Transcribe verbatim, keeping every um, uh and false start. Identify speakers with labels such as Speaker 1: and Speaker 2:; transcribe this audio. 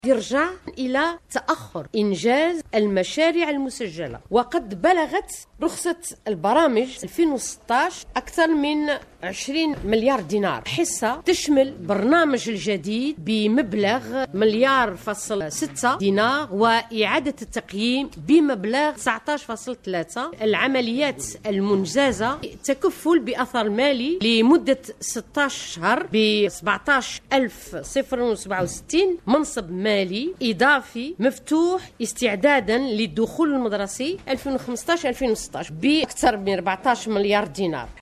Speaker 1: يرجع إلى تأخر إنجاز المشاريع المسجلة، وقد بلغت رخصة البرامج ألفين وستة عشر أكثر من عشرين مليار دينار، حصة تشمل برنامج الجديد بمبلغ مليار فاصل ستة دينار، وإعادة التقييم بمبلغ تسعة عشر فاصل ثلاثة. العمليات المنجزة تكفل بأثر مالي لمدة ستة عشر شهر ب سبعة عشر ألف وسبعة وستين منصب مالي إضافي مفتوح استعدادا للدخول المدرسي ألفين وخمسة عشر ألفين وستة عشر بأكثر من أربعة عشر مليار دينار.